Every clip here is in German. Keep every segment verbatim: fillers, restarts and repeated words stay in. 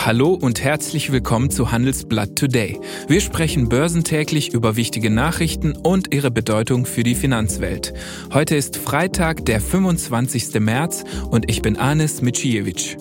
Hallo und herzlich willkommen zu Handelsblatt Today. Wir sprechen börsentäglich über wichtige Nachrichten und ihre Bedeutung für die Finanzwelt. Heute ist Freitag, der fünfundzwanzigsten März und ich bin Anis Micijevic.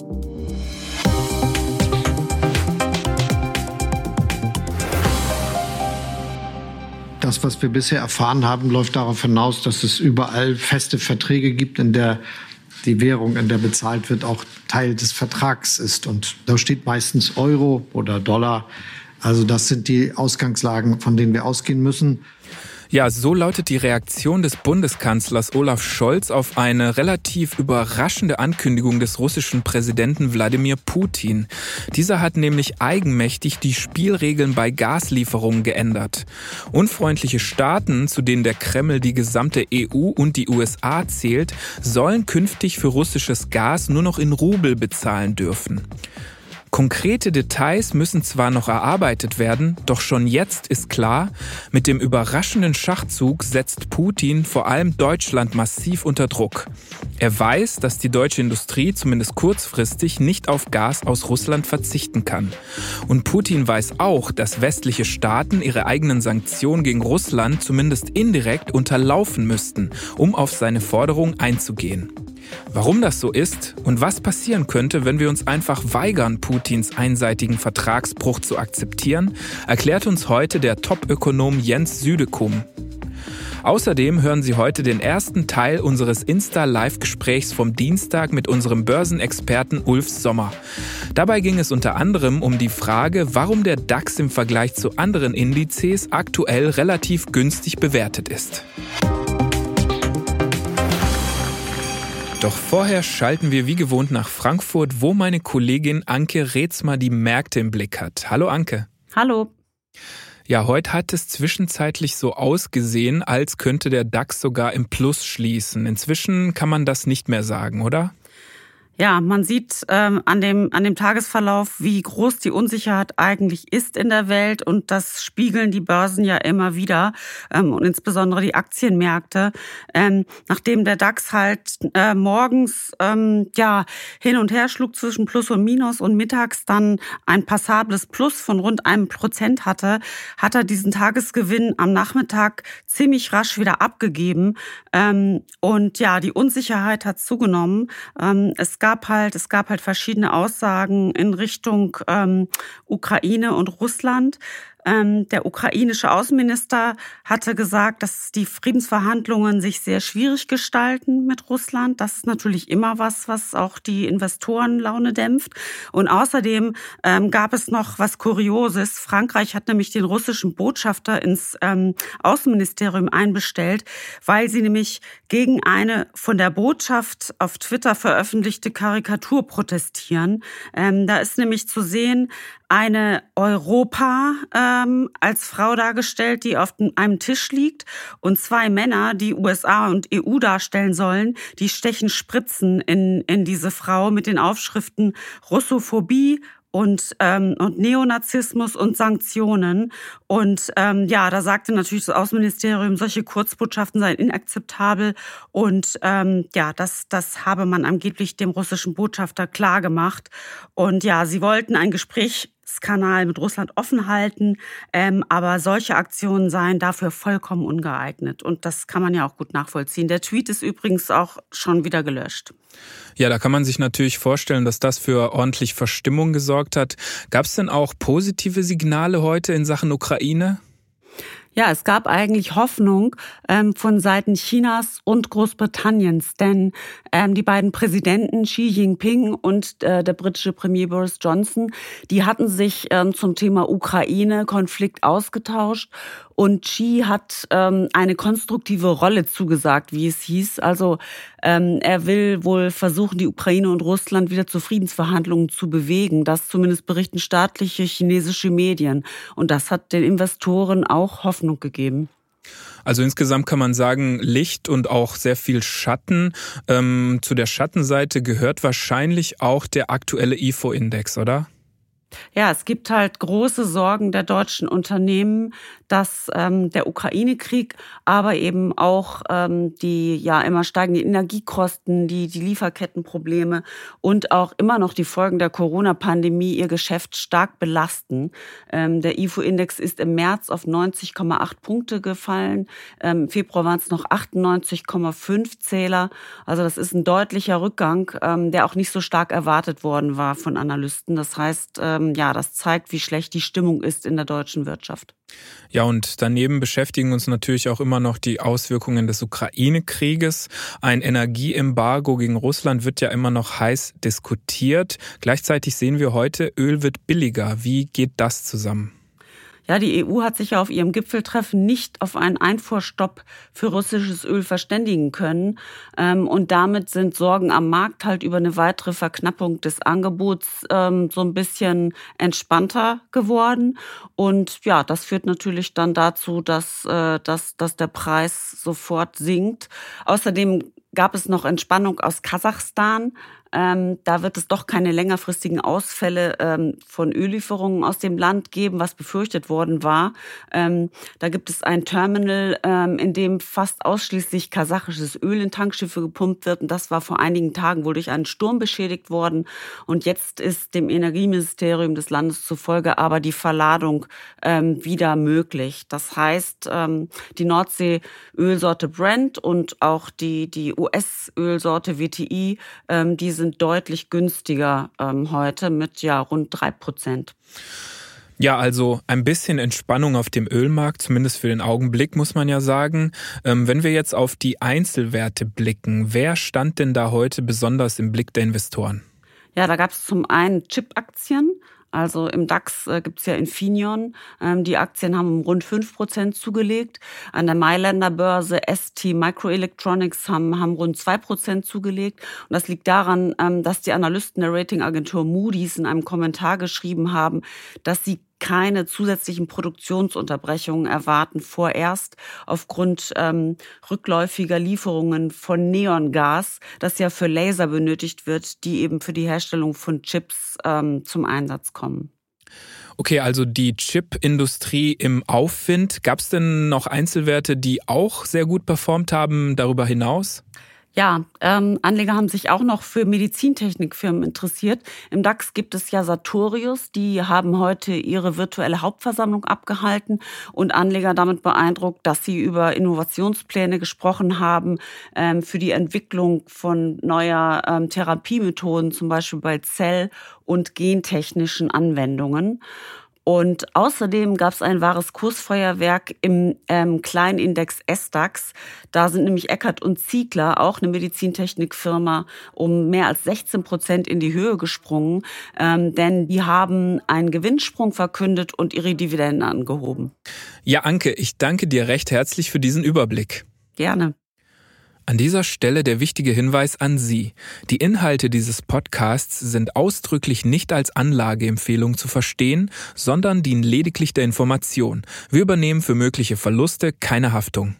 Das, was wir bisher erfahren haben, läuft darauf hinaus, dass es überall feste Verträge gibt, in der die Währung, in der bezahlt wird, auch Teil des Vertrags ist. Und da steht meistens Euro oder Dollar. Also das sind die Ausgangslagen, von denen wir ausgehen müssen. Ja, so lautet die Reaktion des Bundeskanzlers Olaf Scholz auf eine relativ überraschende Ankündigung des russischen Präsidenten Wladimir Putin. Dieser hat nämlich eigenmächtig die Spielregeln bei Gaslieferungen geändert. Unfreundliche Staaten, zu denen der Kreml die gesamte E U und die U S A zählt, sollen künftig für russisches Gas nur noch in Rubel bezahlen dürfen. Konkrete Details müssen zwar noch erarbeitet werden, doch schon jetzt ist klar, mit dem überraschenden Schachzug setzt Putin vor allem Deutschland massiv unter Druck. Er weiß, dass die deutsche Industrie zumindest kurzfristig nicht auf Gas aus Russland verzichten kann. Und Putin weiß auch, dass westliche Staaten ihre eigenen Sanktionen gegen Russland zumindest indirekt unterlaufen müssten, um auf seine Forderung einzugehen. Warum das so ist und was passieren könnte, wenn wir uns einfach weigern, Putins einseitigen Vertragsbruch zu akzeptieren, erklärt uns heute der Top-Ökonom Jens Südekum. Außerdem hören Sie heute den ersten Teil unseres Insta-Live-Gesprächs vom Dienstag mit unserem Börsenexperten Ulf Sommer. Dabei ging es unter anderem um die Frage, warum der DAX im Vergleich zu anderen Indizes aktuell relativ günstig bewertet ist. Doch vorher schalten wir wie gewohnt nach Frankfurt, wo meine Kollegin Anke Reetzma die Märkte im Blick hat. Hallo Anke. Hallo. Ja, heute hat es zwischenzeitlich so ausgesehen, als könnte der DAX sogar im Plus schließen. Inzwischen kann man das nicht mehr sagen, oder? Ja, man sieht ähm, an dem an dem Tagesverlauf, wie groß die Unsicherheit eigentlich ist in der Welt, und das spiegeln die Börsen ja immer wieder ähm, und insbesondere die Aktienmärkte. Ähm, nachdem der DAX halt äh, morgens ähm, ja hin und her schlug zwischen Plus und Minus und mittags dann ein passables Plus von rund einem Prozent hatte, hat er diesen Tagesgewinn am Nachmittag ziemlich rasch wieder abgegeben. Ähm, und ja, die Unsicherheit hat zugenommen. Ähm, es Es gab halt, es gab halt verschiedene Aussagen in Richtung ähm, Ukraine und Russland. Ähm, der ukrainische Außenminister hatte gesagt, dass die Friedensverhandlungen sich sehr schwierig gestalten mit Russland. Das ist natürlich immer was, was auch die Investorenlaune dämpft. Und außerdem ähm, gab es noch was Kurioses. Frankreich hat nämlich den russischen Botschafter ins ähm, Außenministerium einbestellt, weil sie nämlich gegen eine von der Botschaft auf Twitter veröffentlichte Karikatur protestieren. Ähm, da ist nämlich zu sehen, eine Europa ähm, als Frau dargestellt, die auf einem Tisch liegt, und zwei Männer, die U S A und E U darstellen sollen, die stechen Spritzen in, in diese Frau mit den Aufschriften Russophobie und ähm, und Neonazismus und Sanktionen. Und ähm, ja, da sagte natürlich das Außenministerium, solche Kurzbotschaften seien inakzeptabel, und ähm, ja, das das habe man angeblich dem russischen Botschafter klargemacht. Und ja, sie wollten ein Gesprächskanal mit Russland offen halten, ähm, aber solche Aktionen seien dafür vollkommen ungeeignet. Und das kann man ja auch gut nachvollziehen. Der Tweet ist übrigens auch schon wieder gelöscht. Ja, da kann man sich natürlich vorstellen, dass das für ordentlich Verstimmung gesorgt hat. Gab es denn auch positive Signale heute in Sachen Ukraine? Ja, es gab eigentlich Hoffnung ähm, von Seiten Chinas und Großbritanniens, denn ähm, die beiden Präsidenten Xi Jinping und äh, der britische Premier Boris Johnson, die hatten sich ähm, zum Thema Ukraine-Konflikt ausgetauscht, und Xi hat ähm, eine konstruktive Rolle zugesagt, wie es hieß. Also ähm, er will wohl versuchen, die Ukraine und Russland wieder zu Friedensverhandlungen zu bewegen. Das zumindest berichten staatliche chinesische Medien, und das hat den Investoren auch Hoffnung gegeben. Also insgesamt kann man sagen, Licht und auch sehr viel Schatten. Ähm, zu der Schattenseite gehört wahrscheinlich auch der aktuelle I F O-Index, oder? Ja, es gibt halt große Sorgen der deutschen Unternehmen, dass ähm, der Ukraine-Krieg, aber eben auch ähm, die ja immer steigenden Energiekosten, die, die Lieferkettenprobleme und auch immer noch die Folgen der Corona-Pandemie ihr Geschäft stark belasten. Ähm, der I F O-Index ist im März auf neunzig Komma acht Punkte gefallen. Ähm, Im Februar waren es noch achtundneunzig Komma fünf Zähler. Also das ist ein deutlicher Rückgang, ähm, der auch nicht so stark erwartet worden war von Analysten. Das heißt, ähm, ja, das zeigt, wie schlecht die Stimmung ist in der deutschen Wirtschaft. Ja, und daneben beschäftigen uns natürlich auch immer noch die Auswirkungen des Ukraine-Krieges. Ein Energieembargo gegen Russland wird ja immer noch heiß diskutiert. Gleichzeitig sehen wir heute, Öl wird billiger. Wie geht das zusammen? Ja, die E U hat sich ja auf ihrem Gipfeltreffen nicht auf einen Einfuhrstopp für russisches Öl verständigen können. Und damit sind Sorgen am Markt halt über eine weitere Verknappung des Angebots so ein bisschen entspannter geworden. Und ja, das führt natürlich dann dazu, dass, dass, dass der Preis sofort sinkt. Außerdem gab es noch Entspannung aus Kasachstan. Ähm, da wird es doch keine längerfristigen Ausfälle ähm, von Öllieferungen aus dem Land geben, was befürchtet worden war. Ähm, da gibt es ein Terminal, ähm, in dem fast ausschließlich kasachisches Öl in Tankschiffe gepumpt wird. Und das war vor einigen Tagen wohl durch einen Sturm beschädigt worden. Und jetzt ist dem Energieministerium des Landes zufolge aber die Verladung ähm, wieder möglich. Das heißt, ähm, die Nordsee-Ölsorte Brent und auch die, die U S-Ölsorte W T I, ähm, die sind deutlich günstiger ähm, heute mit ja rund drei Prozent. Ja, also ein bisschen Entspannung auf dem Ölmarkt, zumindest für den Augenblick, muss man ja sagen. Ähm, wenn wir jetzt auf die Einzelwerte blicken, wer stand denn da heute besonders im Blick der Investoren? Ja, da gab es zum einen Chip-Aktien. Also im DAX äh, gibt's ja Infineon. Ähm, die Aktien haben um rund fünf Prozent zugelegt. An der Mailänder Börse S T Microelectronics haben, haben rund zwei Prozent zugelegt. Und das liegt daran, ähm, dass die Analysten der Ratingagentur Moody's in einem Kommentar geschrieben haben, dass sie keine zusätzlichen Produktionsunterbrechungen erwarten, vorerst aufgrund ähm, rückläufiger Lieferungen von Neongas, das ja für Laser benötigt wird, die eben für die Herstellung von Chips ähm, zum Einsatz kommen. Okay, also die Chip-Industrie im Aufwind. Gab es denn noch Einzelwerte, die auch sehr gut performt haben darüber hinaus? Ja, ähm, Anleger haben sich auch noch für Medizintechnikfirmen interessiert. Im DAX gibt es ja Sartorius, die haben heute ihre virtuelle Hauptversammlung abgehalten und Anleger damit beeindruckt, dass sie über Innovationspläne gesprochen haben ähm, für die Entwicklung von neuer ähm, Therapiemethoden, zum Beispiel bei Zell- und gentechnischen Anwendungen. Und außerdem gab es ein wahres Kursfeuerwerk im ähm, Kleinindex S DAX. Da sind nämlich Eckert und Ziegler, auch eine Medizintechnikfirma, um mehr als sechzehn Prozent in die Höhe gesprungen. Ähm, denn die haben einen Gewinnsprung verkündet und ihre Dividenden angehoben. Ja, Anke, ich danke dir recht herzlich für diesen Überblick. Gerne. An dieser Stelle der wichtige Hinweis an Sie. Die Inhalte dieses Podcasts sind ausdrücklich nicht als Anlageempfehlung zu verstehen, sondern dienen lediglich der Information. Wir übernehmen für mögliche Verluste keine Haftung.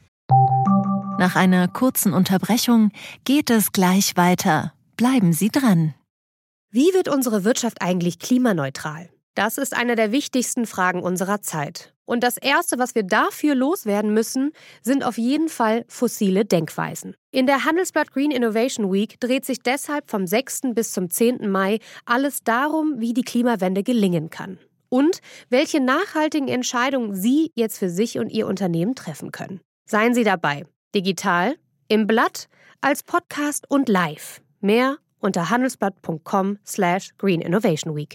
Nach einer kurzen Unterbrechung geht es gleich weiter. Bleiben Sie dran. Wie wird unsere Wirtschaft eigentlich klimaneutral? Das ist eine der wichtigsten Fragen unserer Zeit. Und das Erste, was wir dafür loswerden müssen, sind auf jeden Fall fossile Denkweisen. In der Handelsblatt Green Innovation Week dreht sich deshalb vom sechsten bis zum zehnten Mai alles darum, wie die Klimawende gelingen kann. Und welche nachhaltigen Entscheidungen Sie jetzt für sich und Ihr Unternehmen treffen können. Seien Sie dabei. Digital, im Blatt, als Podcast und live. Mehr unter handelsblatt punkt com slash green innovation week.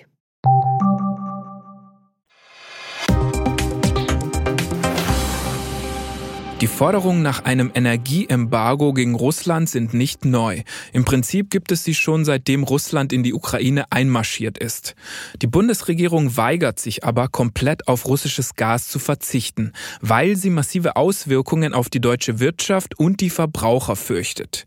Die Forderungen nach einem Energieembargo gegen Russland sind nicht neu. Im Prinzip gibt es sie schon, seitdem Russland in die Ukraine einmarschiert ist. Die Bundesregierung weigert sich aber, komplett auf russisches Gas zu verzichten, weil sie massive Auswirkungen auf die deutsche Wirtschaft und die Verbraucher fürchtet.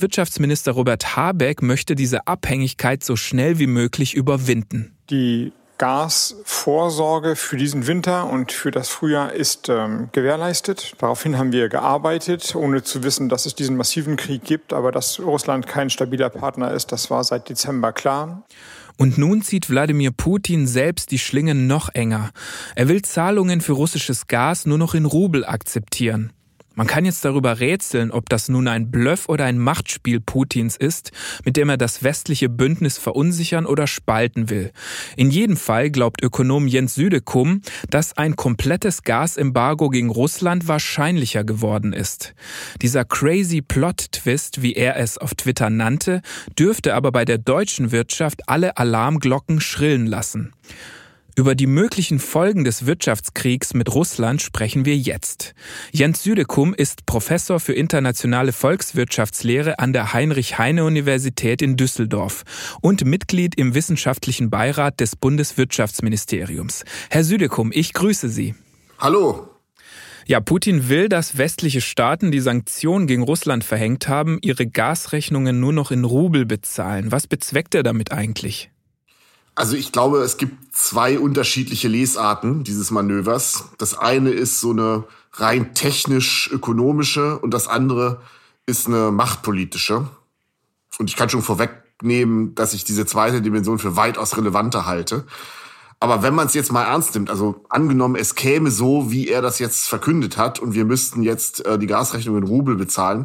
Bundeswirtschaftsminister Robert Habeck möchte diese Abhängigkeit so schnell wie möglich überwinden. Die Gasvorsorge für diesen Winter und für das Frühjahr ist ähm, gewährleistet. Daraufhin haben wir gearbeitet, ohne zu wissen, dass es diesen massiven Krieg gibt. Aber dass Russland kein stabiler Partner ist, das war seit Dezember klar. Und nun zieht Wladimir Putin selbst die Schlinge noch enger. Er will Zahlungen für russisches Gas nur noch in Rubel akzeptieren. Man kann jetzt darüber rätseln, ob das nun ein Bluff oder ein Machtspiel Putins ist, mit dem er das westliche Bündnis verunsichern oder spalten will. In jedem Fall glaubt Ökonom Jens Südekum, dass ein komplettes Gasembargo gegen Russland wahrscheinlicher geworden ist. Dieser crazy Plot-Twist, wie er es auf Twitter nannte, dürfte aber bei der deutschen Wirtschaft alle Alarmglocken schrillen lassen. Über die möglichen Folgen des Wirtschaftskriegs mit Russland sprechen wir jetzt. Jens Südekum ist Professor für internationale Volkswirtschaftslehre an der Heinrich-Heine-Universität in Düsseldorf und Mitglied im wissenschaftlichen Beirat des Bundeswirtschaftsministeriums. Herr Südekum, ich grüße Sie. Hallo. Ja, Putin will, dass westliche Staaten, die Sanktionen gegen Russland verhängt haben, ihre Gasrechnungen nur noch in Rubel bezahlen. Was bezweckt er damit eigentlich? Also ich glaube, es gibt zwei unterschiedliche Lesarten dieses Manövers. Das eine ist so eine rein technisch-ökonomische und das andere ist eine machtpolitische. Und ich kann schon vorwegnehmen, dass ich diese zweite Dimension für weitaus relevanter halte. Aber wenn man es jetzt mal ernst nimmt, also angenommen, es käme so, wie er das jetzt verkündet hat und wir müssten jetzt äh, die Gasrechnung in Rubel bezahlen,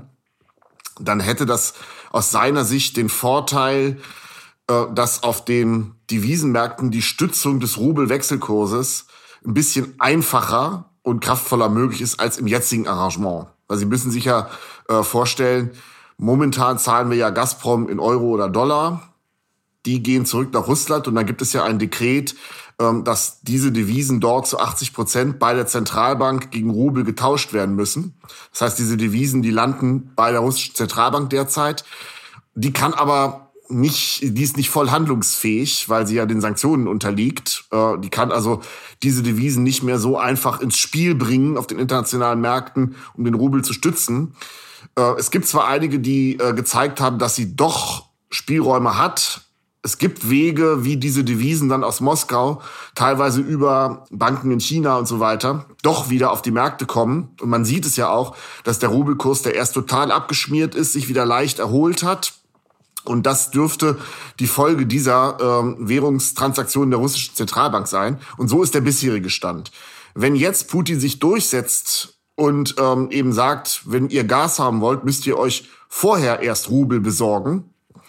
dann hätte das aus seiner Sicht den Vorteil, dass auf den Devisenmärkten die Stützung des Rubel-Wechselkurses ein bisschen einfacher und kraftvoller möglich ist als im jetzigen Arrangement. Weil Sie müssen sich ja äh, vorstellen, momentan zahlen wir ja Gazprom in Euro oder Dollar. Die gehen zurück nach Russland und dann gibt es ja ein Dekret, ähm, dass diese Devisen dort zu achtzig Prozent bei der Zentralbank gegen Rubel getauscht werden müssen. Das heißt, diese Devisen, die landen bei der russischen Zentralbank derzeit. Die kann aber nicht, die ist nicht voll handlungsfähig, weil sie ja den Sanktionen unterliegt. Äh, die kann also diese Devisen nicht mehr so einfach ins Spiel bringen auf den internationalen Märkten, um den Rubel zu stützen. Äh, es gibt zwar einige, die äh, gezeigt haben, dass sie doch Spielräume hat. Es gibt Wege, wie diese Devisen dann aus Moskau, teilweise über Banken in China und so weiter, doch wieder auf die Märkte kommen. Und man sieht es ja auch, dass der Rubelkurs, der erst total abgeschmiert ist, sich wieder leicht erholt hat. Und das dürfte die Folge dieser ähm, Währungstransaktionen der russischen Zentralbank sein. Und so ist der bisherige Stand. Wenn jetzt Putin sich durchsetzt und ähm, eben sagt, wenn ihr Gas haben wollt, müsst ihr euch vorher erst Rubel besorgen,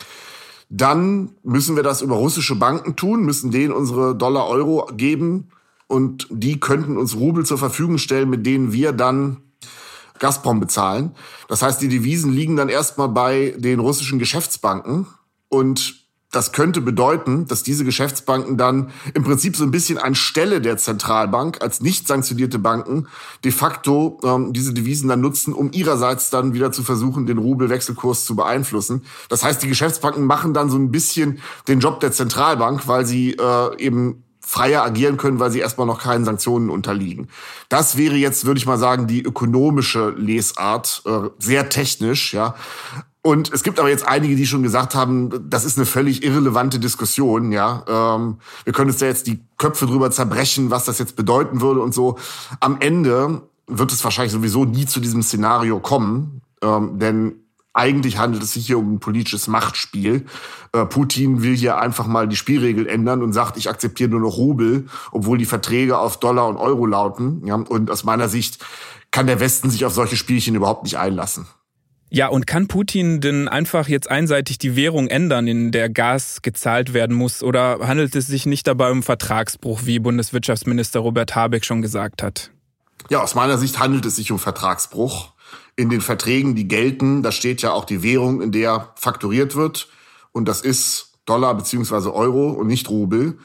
dann müssen wir das über russische Banken tun, müssen denen unsere Dollar-Euro geben und die könnten uns Rubel zur Verfügung stellen, mit denen wir dann Gazprom bezahlen. Das heißt, die Devisen liegen dann erstmal bei den russischen Geschäftsbanken und das könnte bedeuten, dass diese Geschäftsbanken dann im Prinzip so ein bisschen anstelle der Zentralbank als nicht sanktionierte Banken de facto ähm, diese Devisen dann nutzen, um ihrerseits dann wieder zu versuchen, den Rubelwechselkurs zu beeinflussen. Das heißt, die Geschäftsbanken machen dann so ein bisschen den Job der Zentralbank, weil sie äh, eben freier agieren können, weil sie erstmal noch keinen Sanktionen unterliegen. Das wäre jetzt, würde ich mal sagen, die ökonomische Lesart, äh, sehr technisch, ja. Und es gibt aber jetzt einige, die schon gesagt haben, das ist eine völlig irrelevante Diskussion, ja. Ähm, wir können uns da jetzt die Köpfe drüber zerbrechen, was das jetzt bedeuten würde und so. Am Ende wird es wahrscheinlich sowieso nie zu diesem Szenario kommen, ähm, denn eigentlich handelt es sich hier um ein politisches Machtspiel. Äh, Putin will hier einfach mal die Spielregel ändern und sagt, ich akzeptiere nur noch Rubel, obwohl die Verträge auf Dollar und Euro lauten. Ja, und aus meiner Sicht kann der Westen sich auf solche Spielchen überhaupt nicht einlassen. Ja, und kann Putin denn einfach jetzt einseitig die Währung ändern, in der Gas gezahlt werden muss? Oder handelt es sich nicht dabei um Vertragsbruch, wie Bundeswirtschaftsminister Robert Habeck schon gesagt hat? Ja, aus meiner Sicht handelt es sich um Vertragsbruch. In den Verträgen, die gelten, da steht ja auch die Währung, in der fakturiert wird. Und das ist Dollar beziehungsweise Euro und nicht Rubel.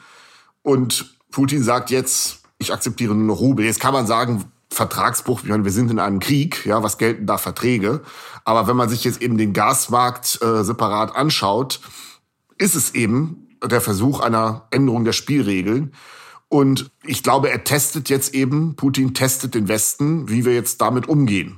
Und Putin sagt jetzt, ich akzeptiere nur noch Rubel. Jetzt kann man sagen, Vertragsbruch, ich meine, wir sind in einem Krieg, ja, was gelten da Verträge? Aber wenn man sich jetzt eben den Gasmarkt äh, separat anschaut, ist es eben der Versuch einer Änderung der Spielregeln. Und ich glaube, er testet jetzt eben, Putin testet den Westen, wie wir jetzt damit umgehen.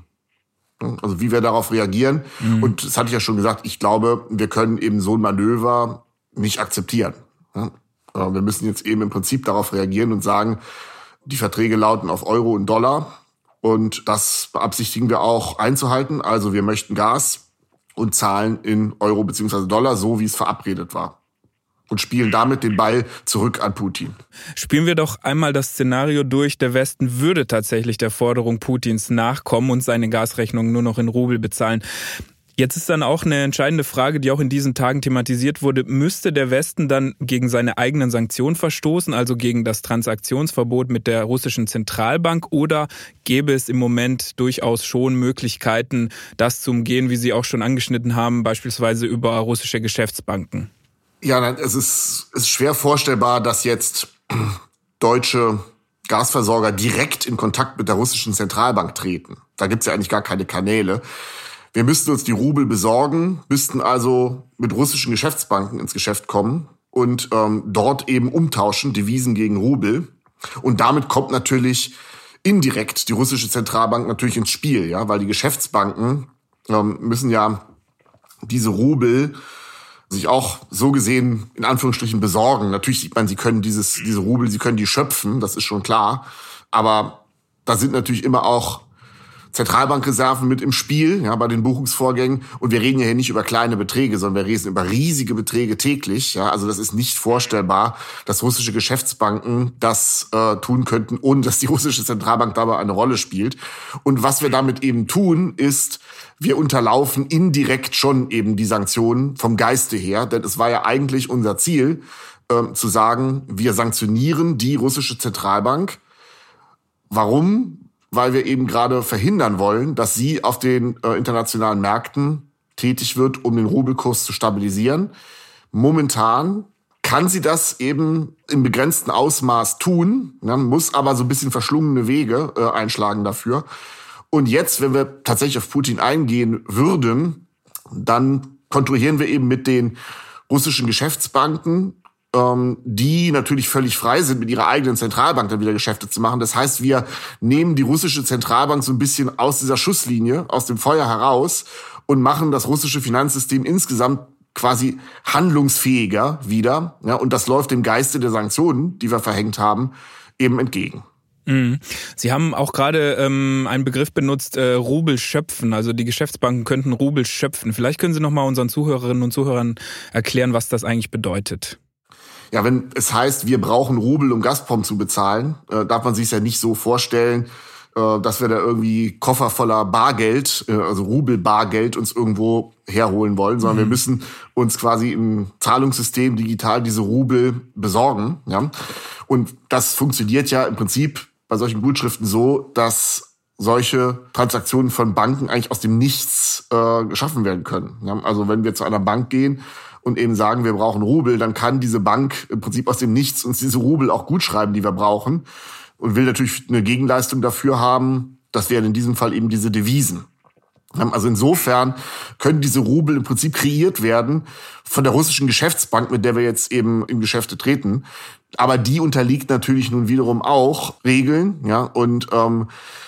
Also wie wir darauf reagieren. Mhm. Und das hatte ich ja schon gesagt, ich glaube, wir können eben so ein Manöver nicht akzeptieren. Wir müssen jetzt eben im Prinzip darauf reagieren und sagen, die Verträge lauten auf Euro und Dollar. Und das beabsichtigen wir auch einzuhalten. Also wir möchten Gas und zahlen in Euro bzw. Dollar, so wie es verabredet war. Und spielen damit den Ball zurück an Putin. Spielen wir doch einmal das Szenario durch, der Westen würde tatsächlich der Forderung Putins nachkommen und seine Gasrechnung nur noch in Rubel bezahlen. Jetzt ist dann auch eine entscheidende Frage, die auch in diesen Tagen thematisiert wurde. Müsste der Westen dann gegen seine eigenen Sanktionen verstoßen, also gegen das Transaktionsverbot mit der russischen Zentralbank, oder gäbe es im Moment durchaus schon Möglichkeiten, das zu umgehen, wie Sie auch schon angeschnitten haben, beispielsweise über russische Geschäftsbanken? Ja, nein, es ist, es ist schwer vorstellbar, dass jetzt deutsche Gasversorger direkt in Kontakt mit der russischen Zentralbank treten. Da gibt's ja eigentlich gar keine Kanäle. Wir müssten uns die Rubel besorgen, müssten also mit russischen Geschäftsbanken ins Geschäft kommen und ähm, dort eben umtauschen, Devisen gegen Rubel. Und damit kommt natürlich indirekt die russische Zentralbank natürlich ins Spiel, ja, weil die Geschäftsbanken ähm, müssen ja diese Rubel sich auch so gesehen in Anführungsstrichen besorgen. Natürlich sieht man, sie können dieses diese Rubel, sie können die schöpfen, das ist schon klar. Aber da sind natürlich immer auch Zentralbankreserven mit im Spiel, ja, bei den Buchungsvorgängen. Und wir reden ja hier nicht über kleine Beträge, sondern wir reden über riesige Beträge täglich. Ja, also das ist nicht vorstellbar, dass russische Geschäftsbanken das äh, tun könnten, ohne dass die russische Zentralbank dabei eine Rolle spielt. Und was wir damit eben tun, ist, wir unterlaufen indirekt schon eben die Sanktionen vom Geiste her. Denn es war ja eigentlich unser Ziel, äh, zu sagen, wir sanktionieren die russische Zentralbank. Warum? Weil wir eben gerade verhindern wollen, dass sie auf den äh, internationalen Märkten tätig wird, um den Rubelkurs zu stabilisieren. Momentan kann sie das eben im begrenzten Ausmaß tun, ne, muss aber so ein bisschen verschlungene Wege äh, einschlagen dafür. Und jetzt, wenn wir tatsächlich auf Putin eingehen würden, dann kontrollieren wir eben mit den russischen Geschäftsbanken, die natürlich völlig frei sind, mit ihrer eigenen Zentralbank dann wieder Geschäfte zu machen. Das heißt, wir nehmen die russische Zentralbank so ein bisschen aus dieser Schusslinie, aus dem Feuer heraus und machen das russische Finanzsystem insgesamt quasi handlungsfähiger wieder. Ja, und das läuft dem Geiste der Sanktionen, die wir verhängt haben, eben entgegen. Sie haben auch gerade ähm, einen Begriff benutzt, äh, Rubel schöpfen. Also die Geschäftsbanken könnten Rubel schöpfen. Vielleicht können Sie noch mal unseren Zuhörerinnen und Zuhörern erklären, was das eigentlich bedeutet. Ja, wenn es heißt, wir brauchen Rubel, um Gazprom zu bezahlen, äh, darf man sich ja nicht so vorstellen, äh, dass wir da irgendwie Koffer voller Bargeld, äh, also Rubel-Bargeld, uns irgendwo herholen wollen, sondern mhm. wir müssen uns quasi im Zahlungssystem digital diese Rubel besorgen. Ja? Und das funktioniert ja im Prinzip bei solchen Gutschriften so, dass solche Transaktionen von Banken eigentlich aus dem Nichts äh, geschaffen werden können. Ja? Also wenn wir zu einer Bank gehen und eben sagen, wir brauchen Rubel, dann kann diese Bank im Prinzip aus dem Nichts uns diese Rubel auch gut schreiben, die wir brauchen, und will natürlich eine Gegenleistung dafür haben. Das wären in diesem Fall eben diese Devisen. Also insofern können diese Rubel im Prinzip kreiert werden von der russischen Geschäftsbank, mit der wir jetzt eben in Geschäfte treten. Aber die unterliegt natürlich nun wiederum auch Regeln, ja, und ähm,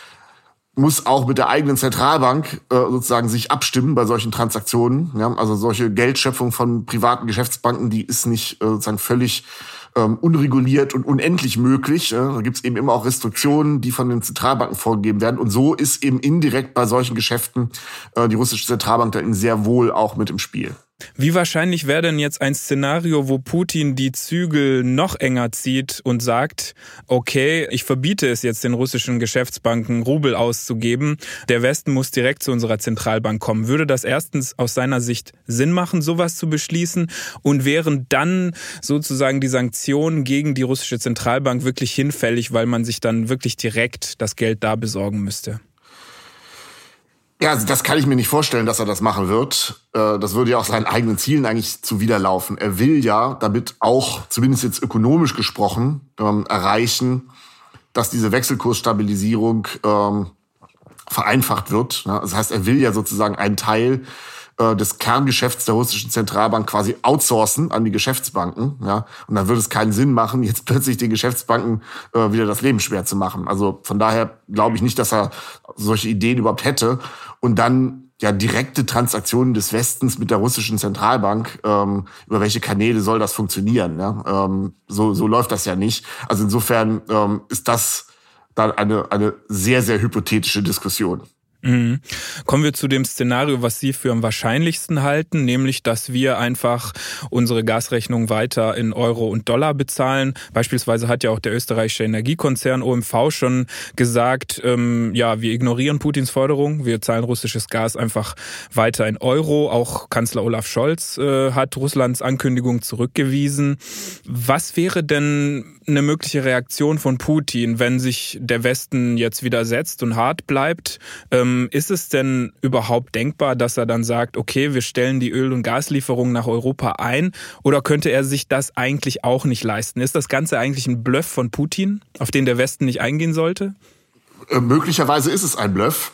muss auch mit der eigenen Zentralbank äh, sozusagen sich abstimmen bei solchen Transaktionen. Ja, also solche Geldschöpfung von privaten Geschäftsbanken, die ist nicht äh, sozusagen völlig ähm, unreguliert und unendlich möglich. Äh, da gibt's eben immer auch Restriktionen, die von den Zentralbanken vorgegeben werden. Und so ist eben indirekt bei solchen Geschäften äh, die russische Zentralbank da eben sehr wohl auch mit im Spiel. Wie wahrscheinlich wäre denn jetzt ein Szenario, wo Putin die Zügel noch enger zieht und sagt, okay, ich verbiete es jetzt den russischen Geschäftsbanken, Rubel auszugeben, der Westen muss direkt zu unserer Zentralbank kommen? Würde das erstens aus seiner Sicht Sinn machen, sowas zu beschließen? Und wären dann sozusagen die Sanktionen gegen die russische Zentralbank wirklich hinfällig, weil man sich dann wirklich direkt das Geld da besorgen müsste? Ja, also das kann ich mir nicht vorstellen, dass er das machen wird. Das würde ja auch seinen eigenen Zielen eigentlich zuwiderlaufen. Er will ja damit auch, zumindest jetzt ökonomisch gesprochen, erreichen, dass diese Wechselkursstabilisierung vereinfacht wird. Das heißt, er will ja sozusagen einen Teil des Kerngeschäfts der russischen Zentralbank quasi outsourcen an die Geschäftsbanken. Ja, und dann würde es keinen Sinn machen, jetzt plötzlich den Geschäftsbanken äh, wieder das Leben schwer zu machen. Also von daher glaube ich nicht, dass er solche Ideen überhaupt hätte. Und dann ja direkte Transaktionen des Westens mit der russischen Zentralbank. Ähm, über welche Kanäle soll das funktionieren? Ja? Ähm, so, so läuft das ja nicht. Also insofern ähm, ist das dann eine, eine sehr, sehr hypothetische Diskussion. Mhm. Kommen wir zu dem Szenario, was Sie für am wahrscheinlichsten halten, nämlich, dass wir einfach unsere Gasrechnung weiter in Euro und Dollar bezahlen. Beispielsweise hat ja auch der österreichische Energiekonzern O M V schon gesagt, ähm, ja, wir ignorieren Putins Forderung, wir zahlen russisches Gas einfach weiter in Euro. Auch Kanzler Olaf Scholz äh, hat Russlands Ankündigung zurückgewiesen. Was wäre denn eine mögliche Reaktion von Putin, wenn sich der Westen jetzt widersetzt und hart bleibt? Ähm, Ist es denn überhaupt denkbar, dass er dann sagt, okay, wir stellen die Öl- und Gaslieferungen nach Europa ein? Oder könnte er sich das eigentlich auch nicht leisten? Ist das Ganze eigentlich ein Bluff von Putin, auf den der Westen nicht eingehen sollte? Äh, möglicherweise ist es ein Bluff.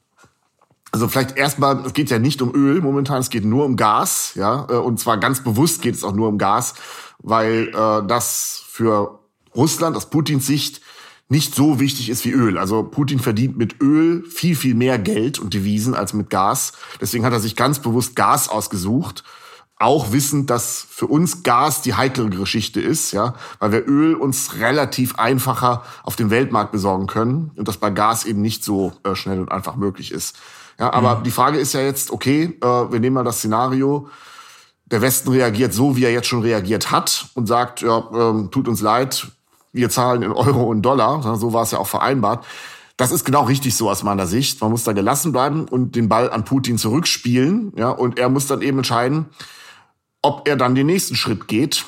Also vielleicht erstmal, es geht ja nicht um Öl momentan, es geht nur um Gas. Ja, und zwar ganz bewusst geht es auch nur um Gas, weil äh, das für Russland aus Putins Sicht nicht so wichtig ist wie Öl. Also Putin verdient mit Öl viel, viel mehr Geld und Devisen als mit Gas. Deswegen hat er sich ganz bewusst Gas ausgesucht. Auch wissend, dass für uns Gas die heiklere Geschichte ist, ja, weil wir Öl uns relativ einfacher auf dem Weltmarkt besorgen können und das bei Gas eben nicht so äh, schnell und einfach möglich ist. Ja, aber mhm. die Frage ist ja jetzt, okay, äh, wir nehmen mal das Szenario, der Westen reagiert so, wie er jetzt schon reagiert hat und sagt, ja, ähm, tut uns leid, wir zahlen in Euro und Dollar, so war es ja auch vereinbart. Das ist genau richtig so aus meiner Sicht. Man muss da gelassen bleiben und den Ball an Putin zurückspielen. Ja, und er muss dann eben entscheiden, ob er dann den nächsten Schritt geht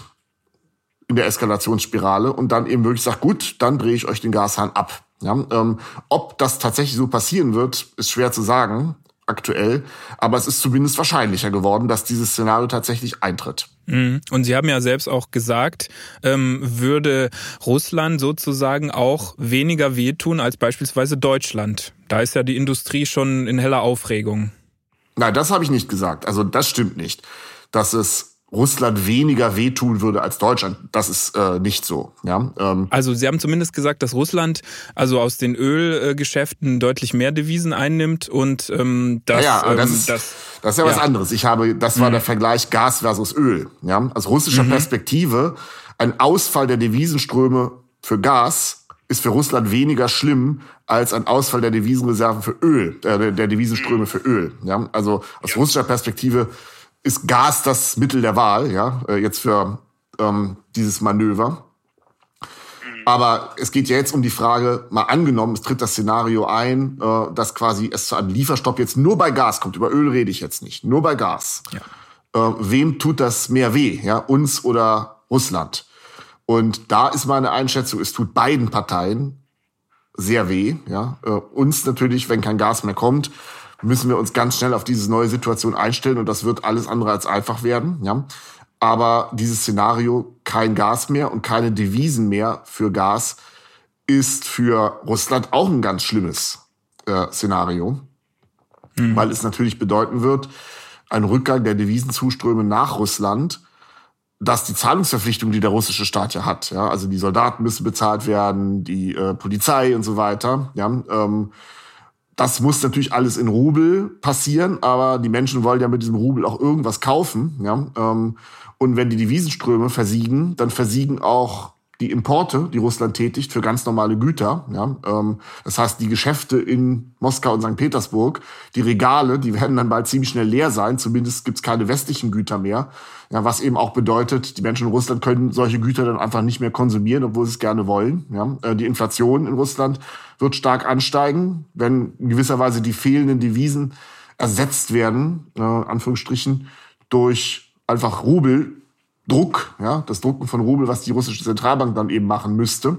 in der Eskalationsspirale und dann eben wirklich sagt, gut, dann drehe ich euch den Gashahn ab. Ja, ähm, ob das tatsächlich so passieren wird, ist schwer zu sagen aktuell. Aber es ist zumindest wahrscheinlicher geworden, dass dieses Szenario tatsächlich eintritt. Und Sie haben ja selbst auch gesagt, ähm, würde Russland sozusagen auch weniger wehtun als beispielsweise Deutschland. Da ist ja die Industrie schon in heller Aufregung. Nein, das habe ich nicht gesagt. Also das stimmt nicht. Dass es Russland weniger wehtun würde als Deutschland, das ist äh, nicht so. Ja, ähm. Also Sie haben zumindest gesagt, dass Russland also aus den Ölgeschäften deutlich mehr Devisen einnimmt und ähm, das, ja, ja, das, ähm, ist, das, das ist ja was ja. anderes. Ich habe, das war mhm. der Vergleich Gas versus Öl. Ja, aus russischer mhm. Perspektive ein Ausfall der Devisenströme für Gas ist für Russland weniger schlimm als ein Ausfall der Devisenreserven für Öl, äh, der Devisenströme für Öl. Ja, also aus ja. russischer Perspektive ist Gas das Mittel der Wahl, ja, jetzt für ähm, dieses Manöver. Aber es geht ja jetzt um die Frage, mal angenommen, es tritt das Szenario ein, äh, dass quasi es zu einem Lieferstopp jetzt nur bei Gas kommt. Über Öl rede ich jetzt nicht, nur bei Gas. Ja. Äh, wem tut das mehr weh, ja, uns oder Russland? Und da ist meine Einschätzung, es tut beiden Parteien sehr weh, ja. Äh, uns natürlich, wenn kein Gas mehr kommt, müssen wir uns ganz schnell auf diese neue Situation einstellen und das wird alles andere als einfach werden. Ja? Aber dieses Szenario, kein Gas mehr und keine Devisen mehr für Gas, ist für Russland auch ein ganz schlimmes äh, Szenario, mhm. weil es natürlich bedeuten wird, ein Rückgang der Devisenzuströme nach Russland, dass die Zahlungsverpflichtung, die der russische Staat ja hat, ja, also die Soldaten müssen bezahlt werden, die äh, Polizei und so weiter, ja, ähm, das muss natürlich alles in Rubel passieren, aber die Menschen wollen ja mit diesem Rubel auch irgendwas kaufen. Ja? Und wenn die Devisenströme versiegen, dann versiegen auch die Importe, die Russland tätigt, für ganz normale Güter. Ja? Das heißt, die Geschäfte in Moskau und Sankt Petersburg, die Regale, die werden dann bald ziemlich schnell leer sein. Zumindest gibt's keine westlichen Güter mehr. Ja, was eben auch bedeutet, die Menschen in Russland können solche Güter dann einfach nicht mehr konsumieren, obwohl sie es gerne wollen. Ja, die Inflation in Russland wird stark ansteigen, wenn in gewisser Weise die fehlenden Devisen ersetzt werden, äh, Anführungsstrichen, durch einfach Rubeldruck, ja, das Drucken von Rubel, was die russische Zentralbank dann eben machen müsste.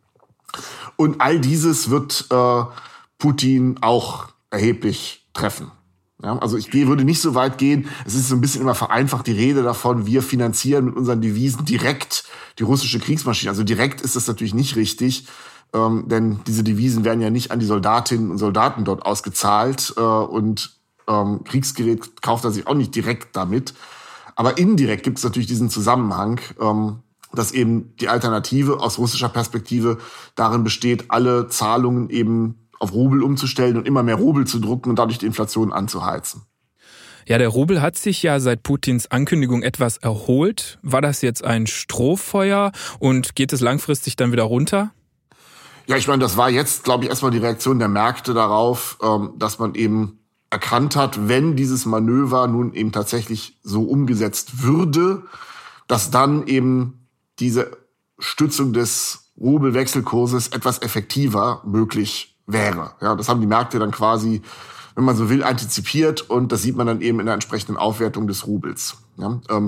Und all dieses wird äh, Putin auch erheblich treffen. Ja, also ich würde nicht so weit gehen, es ist so ein bisschen immer vereinfacht die Rede davon, wir finanzieren mit unseren Devisen direkt die russische Kriegsmaschine. Also direkt ist das natürlich nicht richtig, ähm, denn diese Devisen werden ja nicht an die Soldatinnen und Soldaten dort ausgezahlt äh, und ähm, Kriegsgerät kauft er sich auch nicht direkt damit. Aber indirekt gibt es natürlich diesen Zusammenhang, ähm, dass eben die Alternative aus russischer Perspektive darin besteht, alle Zahlungen eben auf Rubel umzustellen und immer mehr Rubel zu drucken und dadurch die Inflation anzuheizen. Ja, der Rubel hat sich ja seit Putins Ankündigung etwas erholt. War das jetzt ein Strohfeuer und geht es langfristig dann wieder runter? Ja, ich meine, das war jetzt, glaube ich, erstmal die Reaktion der Märkte darauf, dass man eben erkannt hat, wenn dieses Manöver nun eben tatsächlich so umgesetzt würde, dass dann eben diese Stützung des Rubelwechselkurses etwas effektiver möglich wäre. Ja, das haben die Märkte dann quasi, wenn man so will, antizipiert und das sieht man dann eben in der entsprechenden Aufwertung des Rubels. Ja, ähm,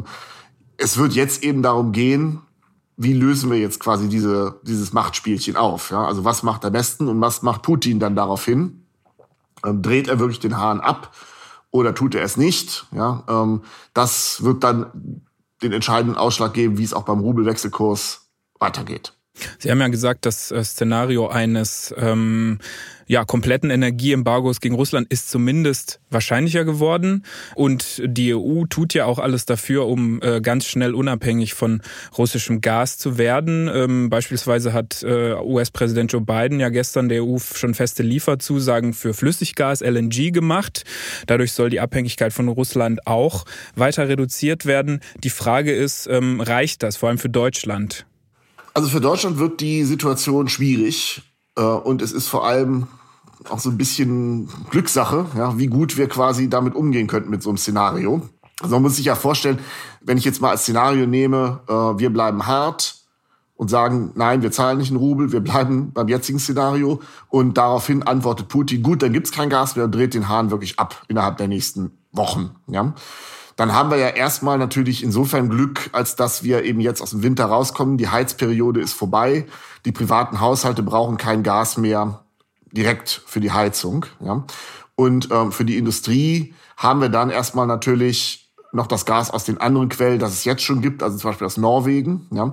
es wird jetzt eben darum gehen, wie lösen wir jetzt quasi diese, dieses Machtspielchen auf? Ja, also was macht der Westen und was macht Putin dann daraufhin? Ähm, dreht er wirklich den Hahn ab oder tut er es nicht? Ja, ähm, das wird dann den entscheidenden Ausschlag geben, wie es auch beim Rubelwechselkurs weitergeht. Sie haben ja gesagt, das Szenario eines ähm, ja, kompletten Energieembargos gegen Russland ist zumindest wahrscheinlicher geworden. Und die E U tut ja auch alles dafür, um äh, ganz schnell unabhängig von russischem Gas zu werden. Ähm, beispielsweise hat äh, U S-Präsident Joe Biden ja gestern der E U schon feste Lieferzusagen für Flüssiggas, L N G, gemacht. Dadurch soll die Abhängigkeit von Russland auch weiter reduziert werden. Die Frage ist, ähm, reicht das, vor allem für Deutschland? Also für Deutschland wird die Situation schwierig äh, und es ist vor allem auch so ein bisschen Glückssache, ja, wie gut wir quasi damit umgehen könnten mit so einem Szenario. Also man muss sich ja vorstellen, wenn ich jetzt mal als Szenario nehme, äh, wir bleiben hart und sagen, nein, wir zahlen nicht in Rubel, wir bleiben beim jetzigen Szenario und daraufhin antwortet Putin, gut, dann gibt's kein Gas mehr und dreht den Hahn wirklich ab innerhalb der nächsten Wochen. Ja. Dann haben wir ja erstmal natürlich insofern Glück, als dass wir eben jetzt aus dem Winter rauskommen. Die Heizperiode ist vorbei. Die privaten Haushalte brauchen kein Gas mehr direkt für die Heizung. Ja. Und ähm, für die Industrie haben wir dann erstmal natürlich noch das Gas aus den anderen Quellen, das es jetzt schon gibt, also zum Beispiel aus Norwegen. Ja.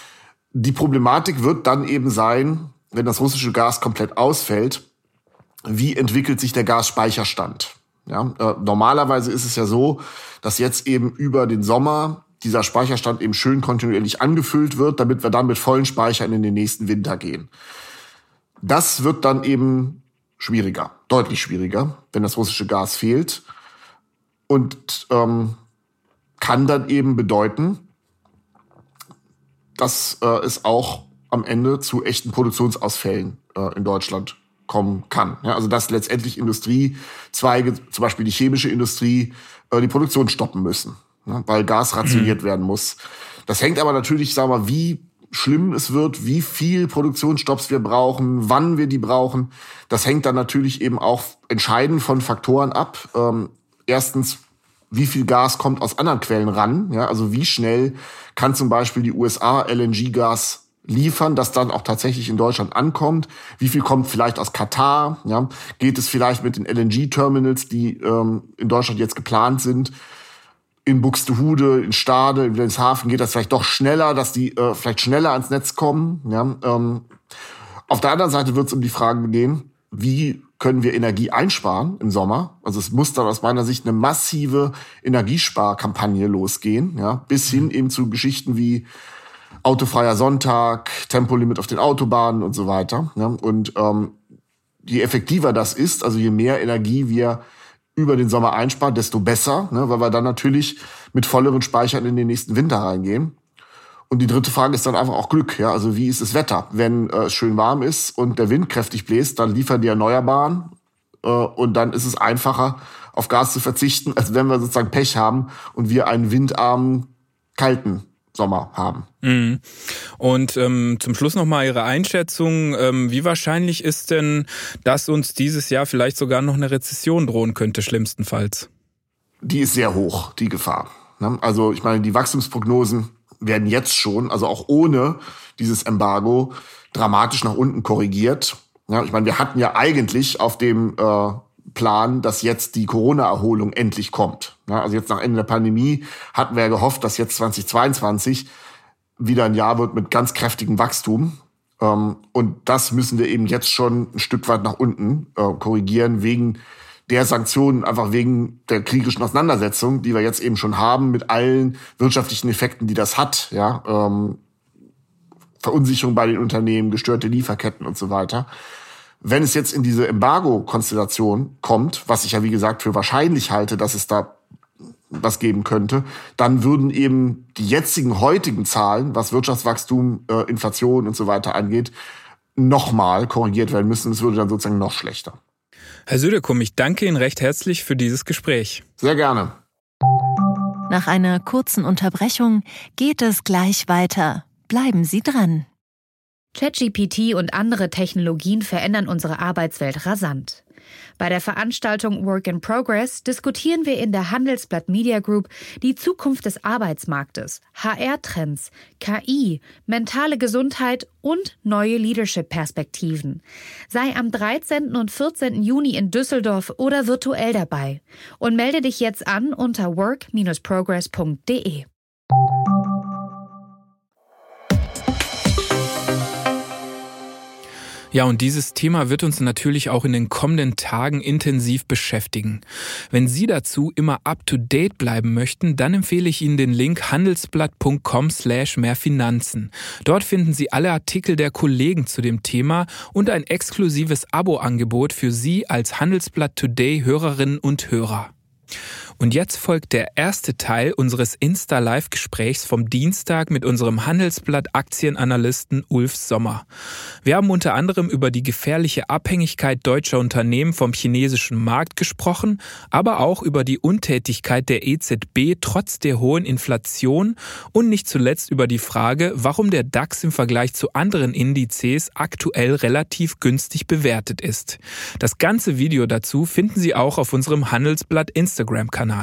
Die Problematik wird dann eben sein, wenn das russische Gas komplett ausfällt, wie entwickelt sich der Gasspeicherstand? Ja, äh, normalerweise ist es ja so, dass jetzt eben über den Sommer dieser Speicherstand eben schön kontinuierlich angefüllt wird, damit wir dann mit vollen Speichern in den nächsten Winter gehen. Das wird dann eben schwieriger, deutlich schwieriger, wenn das russische Gas fehlt und ähm, kann dann eben bedeuten, dass äh, es auch am Ende zu echten Produktionsausfällen äh, in Deutschland kommen kann. Ja, also dass letztendlich Industriezweige, zum Beispiel die chemische Industrie, äh, die Produktion stoppen müssen, ne, weil Gas rationiert mhm. werden muss. Das hängt aber natürlich, sagen wir mal, wie schlimm es wird, wie viel Produktionsstopps wir brauchen, wann wir die brauchen. Das hängt dann natürlich eben auch entscheidend von Faktoren ab. Ähm, erstens, wie viel Gas kommt aus anderen Quellen ran? Ja, also wie schnell kann zum Beispiel die U S A L N G-Gas liefern, das dann auch tatsächlich in Deutschland ankommt? Wie viel kommt vielleicht aus Katar? Ja, geht es vielleicht mit den L N G-Terminals, die ähm, in Deutschland jetzt geplant sind, in Buxtehude, in Stade, in Wilhelmshaven, geht das vielleicht doch schneller, dass die äh, vielleicht schneller ans Netz kommen? Ja, ähm, auf der anderen Seite wird es um die Frage gehen, wie können wir Energie einsparen im Sommer? Also es muss dann aus meiner Sicht eine massive Energiesparkampagne losgehen, ja, bis hin eben zu Geschichten wie autofreier Sonntag, Tempolimit auf den Autobahnen und so weiter. Ja, und ähm, je effektiver das ist, also je mehr Energie wir über den Sommer einsparen, desto besser, ne, weil wir dann natürlich mit volleren Speichern in den nächsten Winter reingehen. Und die dritte Frage ist dann einfach auch Glück. Ja, also wie ist das Wetter? Wenn äh, es schön warm ist und der Wind kräftig bläst, dann liefern die Erneuerbaren äh, und dann ist es einfacher, auf Gas zu verzichten, als wenn wir sozusagen Pech haben und wir einen windarmen, kalten Sommer haben. Mhm. Und ähm, zum Schluss nochmal Ihre Einschätzung. Ähm, wie wahrscheinlich ist denn, dass uns dieses Jahr vielleicht sogar noch eine Rezession drohen könnte, schlimmstenfalls? Die ist sehr hoch, die Gefahr. Also ich meine, die Wachstumsprognosen werden jetzt schon, also auch ohne dieses Embargo, dramatisch nach unten korrigiert. Ja, ich meine, wir hatten ja eigentlich auf dem äh, Plan, dass jetzt die Corona-Erholung endlich kommt. Ja, also jetzt nach Ende der Pandemie hatten wir ja gehofft, dass jetzt zweitausendzweiundzwanzig wieder ein Jahr wird mit ganz kräftigem Wachstum. Ähm, und das müssen wir eben jetzt schon ein Stück weit nach unten äh, korrigieren, wegen der Sanktionen, einfach wegen der kriegerischen Auseinandersetzung, die wir jetzt eben schon haben, mit allen wirtschaftlichen Effekten, die das hat. Ja, ähm, Verunsicherung bei den Unternehmen, gestörte Lieferketten und so weiter. Wenn es jetzt in diese Embargo-Konstellation kommt, was ich ja wie gesagt für wahrscheinlich halte, dass es da was geben könnte, dann würden eben die jetzigen, heutigen Zahlen, was Wirtschaftswachstum, äh, Inflation und so weiter angeht, nochmal korrigiert werden müssen. Es würde dann sozusagen noch schlechter. Herr Söderkum, ich danke Ihnen recht herzlich für dieses Gespräch. Sehr gerne. Nach einer kurzen Unterbrechung geht es gleich weiter. Bleiben Sie dran. ChatGPT und andere Technologien verändern unsere Arbeitswelt rasant. Bei der Veranstaltung Work in Progress diskutieren wir in der Handelsblatt Media Group die Zukunft des Arbeitsmarktes, H R-Trends, K I, mentale Gesundheit und neue Leadership-Perspektiven. Sei am dreizehnten und vierzehnten Juni in Düsseldorf oder virtuell dabei und melde dich jetzt an unter work Bindestrich progress punkt de. Ja, und dieses Thema wird uns natürlich auch in den kommenden Tagen intensiv beschäftigen. Wenn Sie dazu immer up-to-date bleiben möchten, dann empfehle ich Ihnen den Link handelsblatt punkt com slash mehr Finanzen. Dort finden Sie alle Artikel der Kollegen zu dem Thema und ein exklusives Abo-Angebot für Sie als Handelsblatt Today Hörerinnen und Hörer. Und jetzt folgt der erste Teil unseres Insta-Live-Gesprächs vom Dienstag mit unserem Handelsblatt-Aktienanalysten Ulf Sommer. Wir haben unter anderem über die gefährliche Abhängigkeit deutscher Unternehmen vom chinesischen Markt gesprochen, aber auch über die Untätigkeit der E Z B trotz der hohen Inflation und nicht zuletzt über die Frage, warum der DAX im Vergleich zu anderen Indizes aktuell relativ günstig bewertet ist. Das ganze Video dazu finden Sie auch auf unserem Handelsblatt Instagram-Kanal.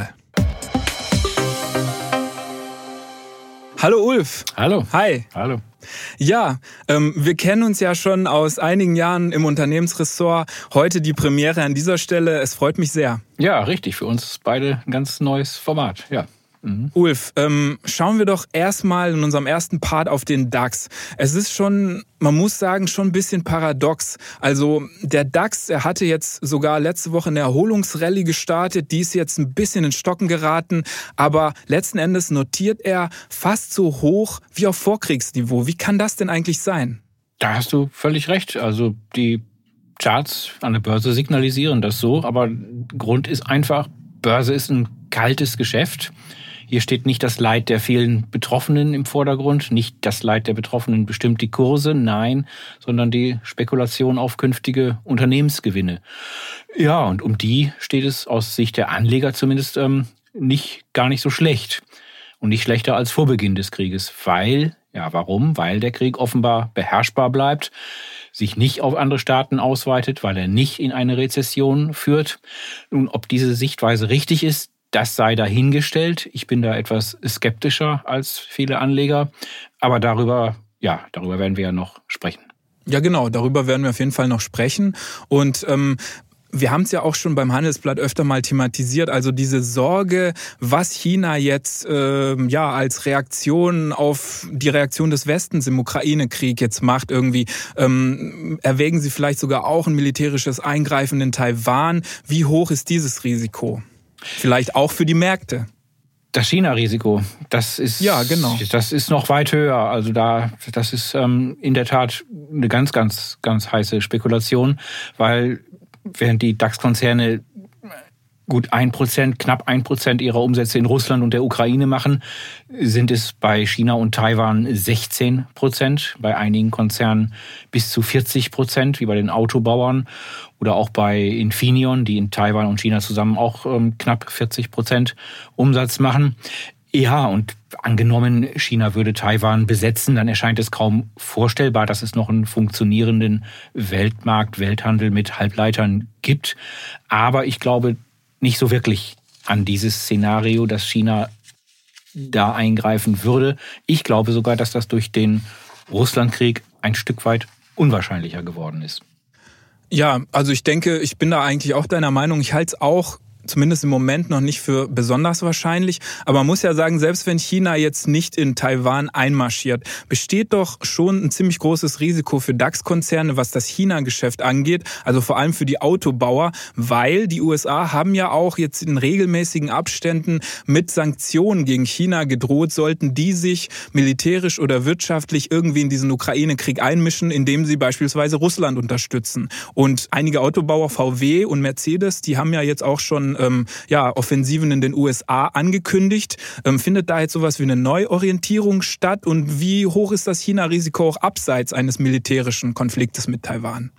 Hallo Ulf. Hallo. Hi. Hallo. Ja, ähm, wir kennen uns ja schon aus einigen Jahren im Unternehmensressort. Heute die Premiere an dieser Stelle. Es freut mich sehr. Ja, richtig. Für uns beide ein ganz neues Format. Ja. Mhm. Ulf, ähm, schauen wir doch erstmal in unserem ersten Part auf den DAX. Es ist schon, man muss sagen, schon ein bisschen paradox. Also der DAX, er hatte jetzt sogar letzte Woche eine Erholungsrallye gestartet, die ist jetzt ein bisschen in Stocken geraten, aber letzten Endes notiert er fast so hoch wie auf Vorkriegsniveau. Wie kann das denn eigentlich sein? Da hast du völlig recht. Also die Charts an der Börse signalisieren das so, aber Grund ist einfach, Börse ist ein kaltes Geschäft. Hier steht nicht das Leid der vielen Betroffenen im Vordergrund, nicht das Leid der Betroffenen bestimmt die Kurse, nein, sondern die Spekulation auf künftige Unternehmensgewinne. Ja, und um die steht es aus Sicht der Anleger zumindest ähm, nicht gar nicht so schlecht und nicht schlechter als vor Beginn des Krieges, weil, ja, warum? Weil der Krieg offenbar beherrschbar bleibt, sich nicht auf andere Staaten ausweitet, weil er nicht in eine Rezession führt. Nun, ob diese Sichtweise richtig ist, das sei dahingestellt. Ich bin da etwas skeptischer als viele Anleger. Aber darüber, ja, darüber werden wir ja noch sprechen. Ja, genau. Darüber werden wir auf jeden Fall noch sprechen. Und ähm, wir haben es ja auch schon beim Handelsblatt öfter mal thematisiert. Also diese Sorge, was China jetzt ähm, ja als Reaktion auf die Reaktion des Westens im Ukraine-Krieg jetzt macht, irgendwie ähm, erwägen Sie vielleicht sogar auch ein militärisches Eingreifen in Taiwan. Wie hoch ist dieses Risiko? Vielleicht auch für die Märkte. Das China-Risiko, das ist, ja, genau. das ist noch weit höher. Also da, das ist ähm, in der Tat eine ganz, ganz, ganz heiße Spekulation, weil während die DAX-Konzerne gut ein Prozent, knapp ein Prozent ihrer Umsätze in Russland und der Ukraine machen, sind es bei China und Taiwan sechzehn Prozent, bei einigen Konzernen bis zu vierzig Prozent, wie bei den Autobauern oder auch bei Infineon, die in Taiwan und China zusammen auch ähm, knapp vierzig Prozent Umsatz machen. Ja, und angenommen, China würde Taiwan besetzen, dann erscheint es kaum vorstellbar, dass es noch einen funktionierenden Weltmarkt, Welthandel mit Halbleitern gibt. Aber ich glaube nicht so wirklich an dieses Szenario, dass China da eingreifen würde. Ich glaube sogar, dass das durch den Russlandkrieg ein Stück weit unwahrscheinlicher geworden ist. Ja, also ich denke, ich bin da eigentlich auch deiner Meinung. Ich halte es auch zumindest im Moment noch nicht für besonders wahrscheinlich. Aber man muss ja sagen, selbst wenn China jetzt nicht in Taiwan einmarschiert, besteht doch schon ein ziemlich großes Risiko für DAX-Konzerne, was das China-Geschäft angeht, also vor allem für die Autobauer, weil die U S A haben ja auch jetzt in regelmäßigen Abständen mit Sanktionen gegen China gedroht, sollten die sich militärisch oder wirtschaftlich irgendwie in diesen Ukraine-Krieg einmischen, indem sie beispielsweise Russland unterstützen. Und einige Autobauer, V W und Mercedes, die haben ja jetzt auch schon ähm, ja, Offensiven in den U S A angekündigt. Ähm, findet da jetzt sowas wie eine Neuorientierung statt? Und wie hoch ist das China-Risiko auch abseits eines militärischen Konfliktes mit Taiwan?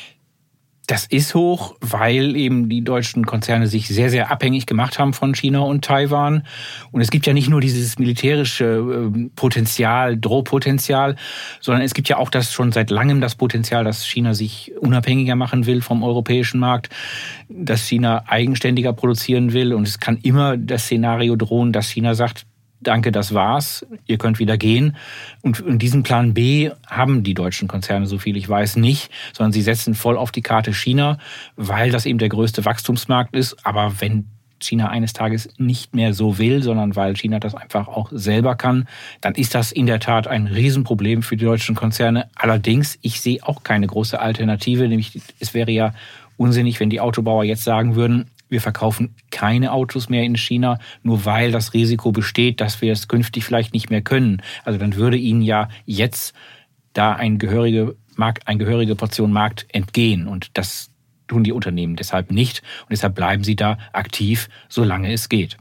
Das ist hoch, weil eben die deutschen Konzerne sich sehr, sehr abhängig gemacht haben von China und Taiwan. Und es gibt ja nicht nur dieses militärische Potenzial, Drohpotenzial, sondern es gibt ja auch das schon seit langem das Potenzial, dass China sich unabhängiger machen will vom europäischen Markt, dass China eigenständiger produzieren will. Und es kann immer das Szenario drohen, dass China sagt, danke, das war's, ihr könnt wieder gehen. Und in diesem Plan B haben die deutschen Konzerne, so viel ich weiß, nicht, sondern sie setzen voll auf die Karte China, weil das eben der größte Wachstumsmarkt ist. Aber wenn China eines Tages nicht mehr so will, sondern weil China das einfach auch selber kann, dann ist das in der Tat ein Riesenproblem für die deutschen Konzerne. Allerdings, ich sehe auch keine große Alternative, nämlich es wäre ja unsinnig, wenn die Autobauer jetzt sagen würden, wir verkaufen keine Autos mehr in China, nur weil das Risiko besteht, dass wir es künftig vielleicht nicht mehr können. Also dann würde ihnen ja jetzt da ein gehörige, Markt, eine gehörige Portion Markt entgehen. Und das tun die Unternehmen deshalb nicht. Und deshalb bleiben sie da aktiv, solange es geht.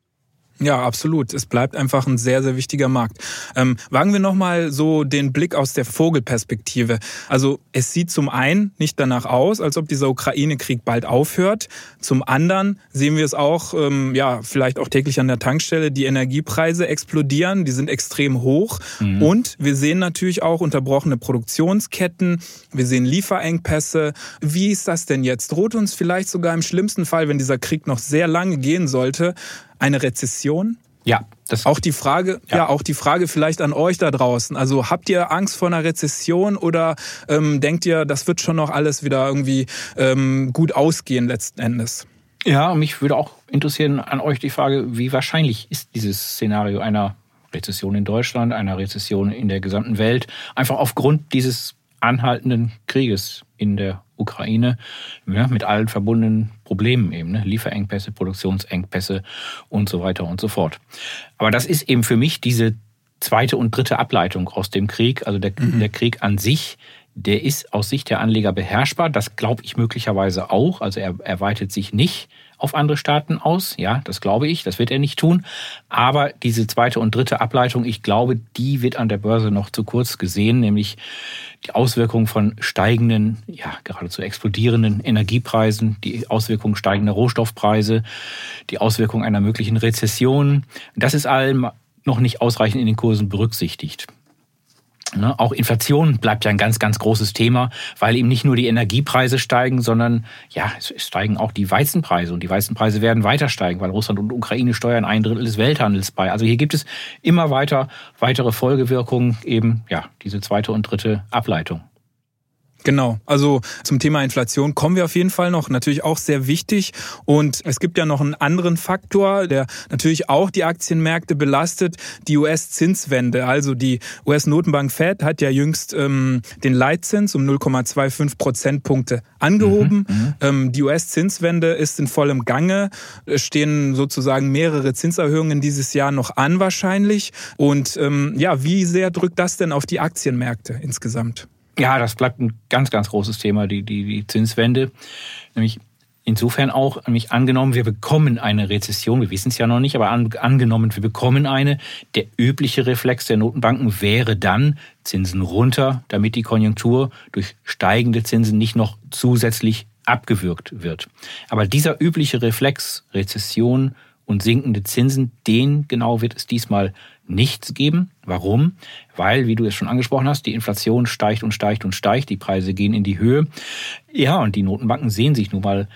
Ja, absolut. Es bleibt einfach ein sehr, sehr wichtiger Markt. Ähm, wagen wir nochmal so den Blick aus der Vogelperspektive. Also es sieht zum einen nicht danach aus, als ob dieser Ukraine-Krieg bald aufhört. Zum anderen sehen wir es auch, ähm, ja, vielleicht auch täglich an der Tankstelle, die Energiepreise explodieren, die sind extrem hoch. Mhm. Und wir sehen natürlich auch unterbrochene Produktionsketten, wir sehen Lieferengpässe. Wie ist das denn jetzt? Droht uns vielleicht sogar im schlimmsten Fall, wenn dieser Krieg noch sehr lange gehen sollte, eine Rezession? Ja. Das auch die Frage, ja. ja, auch die Frage vielleicht an euch da draußen. Also habt ihr Angst vor einer Rezession oder ähm, denkt ihr, das wird schon noch alles wieder irgendwie ähm, gut ausgehen letzten Endes? Ja, mich würde auch interessieren an euch die Frage, wie wahrscheinlich ist dieses Szenario einer Rezession in Deutschland, einer Rezession in der gesamten Welt, einfach aufgrund dieses anhaltenden Krieges in der Ukraine, ja, mit allen verbundenen Problemen eben, ne? Lieferengpässe, Produktionsengpässe und so weiter und so fort. Aber das ist eben für mich diese zweite und dritte Ableitung aus dem Krieg. Also der, mhm. der Krieg an sich, der ist aus Sicht der Anleger beherrschbar. Das glaube ich möglicherweise auch. Also er, er weitet sich nicht auf andere Staaten aus. Ja, das glaube ich. Das wird er nicht tun. Aber diese zweite und dritte Ableitung, ich glaube, die wird an der Börse noch zu kurz gesehen, nämlich die Auswirkungen von steigenden, ja, geradezu explodierenden Energiepreisen, die Auswirkungen steigender Rohstoffpreise, die Auswirkungen einer möglichen Rezession. Das ist allem noch nicht ausreichend in den Kursen berücksichtigt. Ne, auch Inflation bleibt ja ein ganz, ganz großes Thema, weil eben nicht nur die Energiepreise steigen, sondern ja, es steigen auch die Weizenpreise. Und die Weizenpreise werden weiter steigen, weil Russland und Ukraine steuern ein Drittel des Welthandels bei. Also hier gibt es immer weiter weitere Folgewirkungen, eben ja diese zweite und dritte Ableitung. Genau, also zum Thema Inflation kommen wir auf jeden Fall noch, natürlich auch sehr wichtig. Und es gibt ja noch einen anderen Faktor, der natürlich auch die Aktienmärkte belastet, die U S-Zinswende. Also die U S-Notenbank Fed hat ja jüngst ähm, den Leitzins um null Komma fünfundzwanzig Prozentpunkte angehoben. Mhm, ähm, die U S-Zinswende ist in vollem Gange, es stehen sozusagen mehrere Zinserhöhungen dieses Jahr noch an wahrscheinlich. Und ähm, ja, wie sehr drückt das denn auf die Aktienmärkte insgesamt? Ja, das bleibt ein ganz, ganz großes Thema, die, die, die Zinswende. Nämlich insofern auch, nämlich angenommen, wir bekommen eine Rezession, wir wissen es ja noch nicht, aber an, angenommen, wir bekommen eine, der übliche Reflex der Notenbanken wäre dann Zinsen runter, damit die Konjunktur durch steigende Zinsen nicht noch zusätzlich abgewürgt wird. Aber dieser übliche Reflex, Rezession und sinkende Zinsen, den genau wird es diesmal nichts geben. Warum? Weil, wie du es schon angesprochen hast, die Inflation steigt und steigt und steigt, die Preise gehen in die Höhe. Ja, und die Notenbanken sehen sich nun mal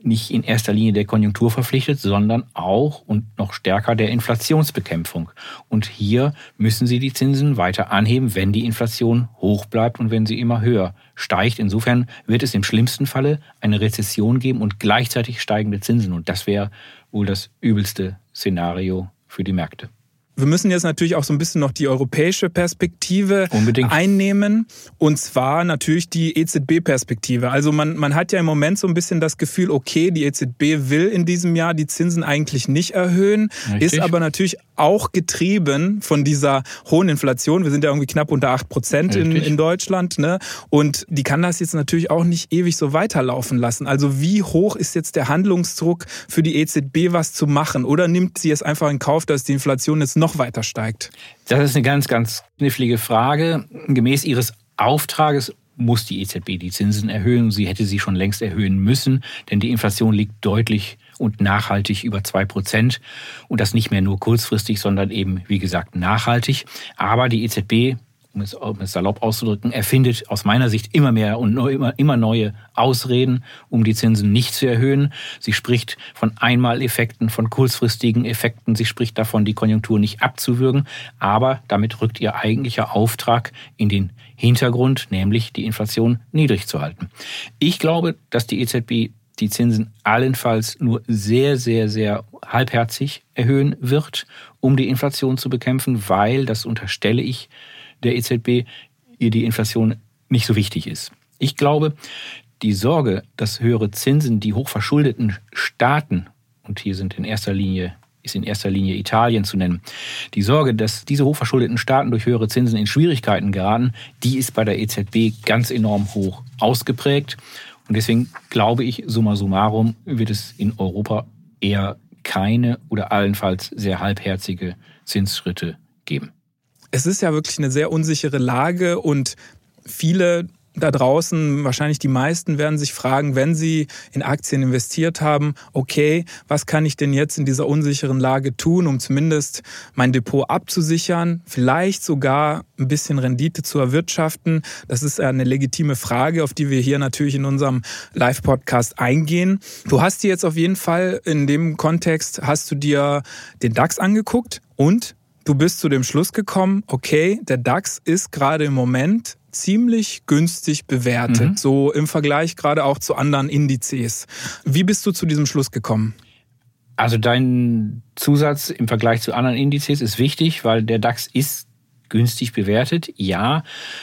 nicht in erster Linie der Konjunktur verpflichtet, sondern auch und noch stärker der Inflationsbekämpfung. Und hier müssen sie die Zinsen weiter anheben, wenn die Inflation hoch bleibt und wenn sie immer höher steigt. Insofern wird es im schlimmsten Falle eine Rezession geben und gleichzeitig steigende Zinsen. Und das wäre wohl das übelste Szenario für die Märkte. Wir müssen jetzt natürlich auch so ein bisschen noch die europäische Perspektive Unbedingt einnehmen. Und zwar natürlich die E Z B-Perspektive. Also man, man hat ja im Moment so ein bisschen das Gefühl, okay, die E Z B will in diesem Jahr die Zinsen eigentlich nicht erhöhen, Richtig. ist aber natürlich auch getrieben von dieser hohen Inflation. Wir sind ja irgendwie knapp unter acht Prozent in, in Deutschland, ne? Und die kann das jetzt natürlich auch nicht ewig so weiterlaufen lassen. Also wie hoch ist jetzt der Handlungsdruck für die E Z B, was zu machen? Oder nimmt sie es einfach in Kauf, dass die Inflation jetzt noch weiter steigt? Das ist eine ganz, ganz knifflige Frage. Gemäß ihres Auftrages muss die E Z B die Zinsen erhöhen. Sie hätte sie schon längst erhöhen müssen, denn die Inflation liegt deutlich und nachhaltig über zwei Prozent. Und das nicht mehr nur kurzfristig, sondern eben, wie gesagt, nachhaltig. Aber die E Z B, um es, um es salopp auszudrücken, erfindet aus meiner Sicht immer mehr und immer, immer neue Ausreden, um die Zinsen nicht zu erhöhen. Sie spricht von Einmaleffekten, von kurzfristigen Effekten. Sie spricht davon, die Konjunktur nicht abzuwürgen. Aber damit rückt ihr eigentlicher Auftrag in den Hintergrund, nämlich die Inflation niedrig zu halten. Ich glaube, dass die E Z B die Zinsen allenfalls nur sehr, sehr, sehr halbherzig erhöhen wird, um die Inflation zu bekämpfen, weil, das unterstelle ich der E Z B, ihr die Inflation nicht so wichtig ist. Ich glaube, die Sorge, dass höhere Zinsen die hochverschuldeten Staaten, und hier sind in erster Linie, ist in erster Linie Italien zu nennen, die Sorge, dass diese hochverschuldeten Staaten durch höhere Zinsen in Schwierigkeiten geraten, die ist bei der E Z B ganz enorm hoch ausgeprägt. Und deswegen glaube ich, summa summarum wird es in Europa eher keine oder allenfalls sehr halbherzige Zinsschritte geben. Es ist ja wirklich eine sehr unsichere Lage und viele da draußen, wahrscheinlich die meisten, werden sich fragen, wenn sie in Aktien investiert haben, okay, was kann ich denn jetzt in dieser unsicheren Lage tun, um zumindest mein Depot abzusichern, vielleicht sogar ein bisschen Rendite zu erwirtschaften? Das ist eine legitime Frage, auf die wir hier natürlich in unserem Live-Podcast eingehen. Du hast dir jetzt auf jeden Fall in dem Kontext, hast du dir den DAX angeguckt und du bist zu dem Schluss gekommen, okay, der DAX ist gerade im Moment ziemlich günstig bewertet, mhm. so im Vergleich gerade auch zu anderen Indizes. Wie bist du zu diesem Schluss gekommen? Also dein Zusatz im Vergleich zu anderen Indizes ist wichtig, weil der DAX ist günstig bewertet. Ja,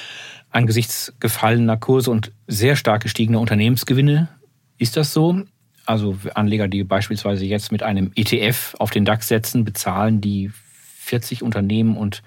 angesichts gefallener Kurse und sehr stark gestiegener Unternehmensgewinne ist das so. Also Anleger, die beispielsweise jetzt mit einem E T F auf den DAX setzen, bezahlen die vierzig Unternehmen und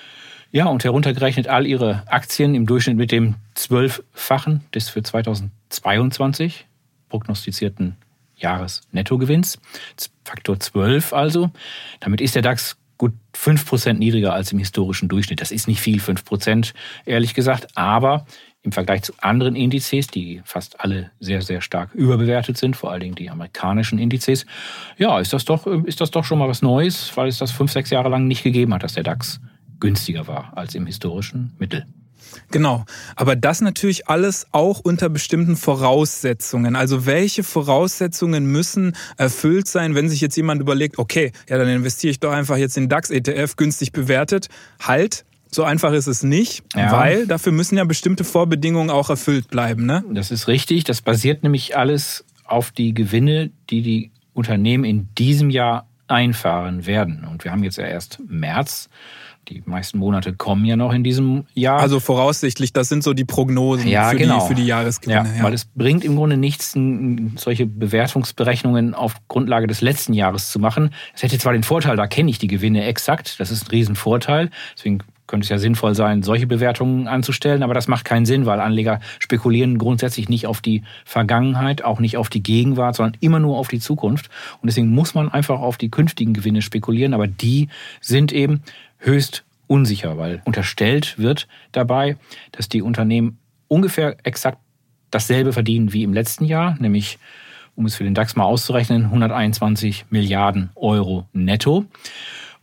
ja, und heruntergerechnet all ihre Aktien im Durchschnitt mit dem zwölffachen des für zweitausendzweiundzwanzig prognostizierten Jahresnettogewinns. Faktor zwölf also. Damit ist der DAX gut fünf Prozent niedriger als im historischen Durchschnitt. Das ist nicht viel, fünf Prozent, ehrlich gesagt. Aber im Vergleich zu anderen Indizes, die fast alle sehr, sehr stark überbewertet sind, vor allen Dingen die amerikanischen Indizes, ja, ist das doch, ist das doch schon mal was Neues, weil es das fünf, sechs Jahre lang nicht gegeben hat, dass der DAX günstiger war als im historischen Mittel. Genau, aber das natürlich alles auch unter bestimmten Voraussetzungen. Also welche Voraussetzungen müssen erfüllt sein, wenn sich jetzt jemand überlegt, okay, ja, dann investiere ich doch einfach jetzt in DAX-E T F, günstig bewertet. Halt, so einfach ist es nicht, ja. Weil dafür müssen ja bestimmte Vorbedingungen auch erfüllt bleiben, ne? Das ist richtig, das basiert nämlich alles auf die Gewinne, die die Unternehmen in diesem Jahr einfahren werden. Und wir haben jetzt ja erst März. Die meisten Monate kommen ja noch in diesem Jahr. Also voraussichtlich, das sind so die Prognosen ja, für, genau. die, für die Jahresgewinne. Ja, ja. Weil es bringt im Grunde nichts, solche Bewertungsberechnungen auf Grundlage des letzten Jahres zu machen. Es hätte zwar den Vorteil, da kenne ich die Gewinne exakt, das ist ein Riesenvorteil. Deswegen könnte es ja sinnvoll sein, solche Bewertungen anzustellen, aber das macht keinen Sinn, weil Anleger spekulieren grundsätzlich nicht auf die Vergangenheit, auch nicht auf die Gegenwart, sondern immer nur auf die Zukunft. Und deswegen muss man einfach auf die künftigen Gewinne spekulieren, aber die sind eben höchst unsicher, weil unterstellt wird dabei, dass die Unternehmen ungefähr exakt dasselbe verdienen wie im letzten Jahr, nämlich, um es für den DAX mal auszurechnen, hunderteinundzwanzig Milliarden Euro netto.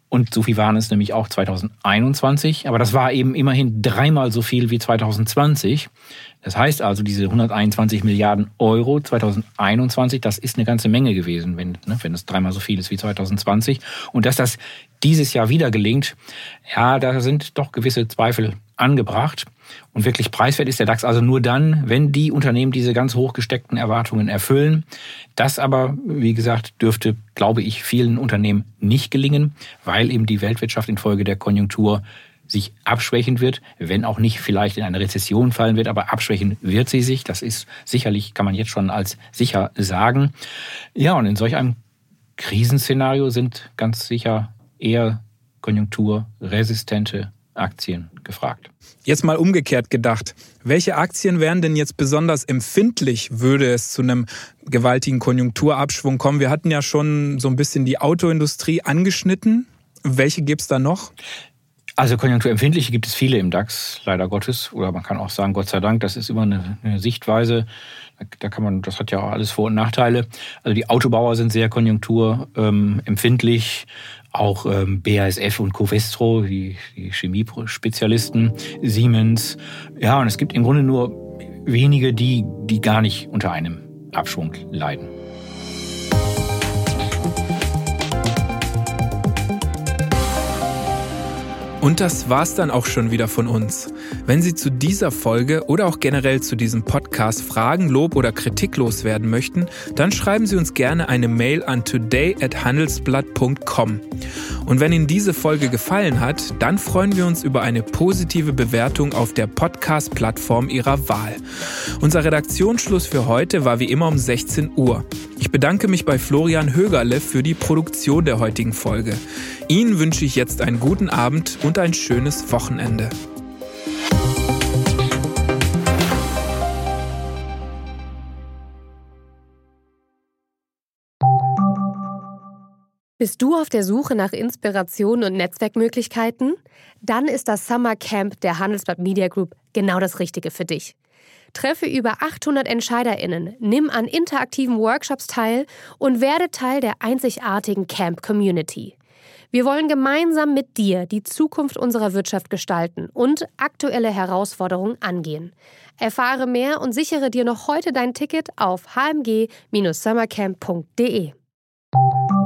Und so viel waren es nämlich auch zweitausendeinundzwanzig. Aber das war eben immerhin dreimal so viel wie zweitausendzwanzig. Das heißt also, diese hunderteinundzwanzig Milliarden Euro zweitausendeinundzwanzig, das ist eine ganze Menge gewesen, wenn, ne, wenn es dreimal so viel ist wie zweitausendzwanzig. Und dass das dieses Jahr wieder gelingt, ja, da sind doch gewisse Zweifel angebracht. Und wirklich preiswert ist der DAX also nur dann, wenn die Unternehmen diese ganz hoch gesteckten Erwartungen erfüllen. Das aber, wie gesagt, dürfte, glaube ich, vielen Unternehmen nicht gelingen, weil eben die Weltwirtschaft infolge der Konjunktur sich abschwächen wird, wenn auch nicht vielleicht in eine Rezession fallen wird, aber abschwächen wird sie sich. Das ist sicherlich, kann man jetzt schon als sicher sagen. Ja, und in solch einem Krisenszenario sind ganz sicher eher konjunkturresistente Aktien gefragt. Jetzt mal umgekehrt gedacht. Welche Aktien wären denn jetzt besonders empfindlich, würde es zu einem gewaltigen Konjunkturabschwung kommen? Wir hatten ja schon so ein bisschen die Autoindustrie angeschnitten. Welche gibt's da noch? Also konjunkturempfindliche gibt es viele im DAX, leider Gottes. Oder man kann auch sagen, Gott sei Dank, das ist immer eine, eine Sichtweise. Da kann man, das hat ja auch alles Vor- und Nachteile. Also die Autobauer sind sehr konjunkturempfindlich. Auch ähm, B A S F und Covestro, die, die Chemiespezialisten, Siemens. Ja, und es gibt im Grunde nur wenige, die, die gar nicht unter einem Abschwung leiden. Und das war's dann auch schon wieder von uns. Wenn Sie zu dieser Folge oder auch generell zu diesem Podcast Fragen, Lob oder Kritik loswerden möchten, dann schreiben Sie uns gerne eine Mail an today at handelsblatt punkt com. Und wenn Ihnen diese Folge gefallen hat, dann freuen wir uns über eine positive Bewertung auf der Podcast-Plattform Ihrer Wahl. Unser Redaktionsschluss für heute war wie immer um sechzehn Uhr. Ich bedanke mich bei Florian Högerle für die Produktion der heutigen Folge. Ihnen wünsche ich jetzt einen guten Abend und ein schönes Wochenende. Bist du auf der Suche nach Inspiration und Netzwerkmöglichkeiten? Dann ist das Summer Camp der Handelsblatt Media Group genau das Richtige für dich. Treffe über achthundert EntscheiderInnen, nimm an interaktiven Workshops teil und werde Teil der einzigartigen Camp-Community. Wir wollen gemeinsam mit dir die Zukunft unserer Wirtschaft gestalten und aktuelle Herausforderungen angehen. Erfahre mehr und sichere dir noch heute dein Ticket auf h m g dash summercamp punkt d e.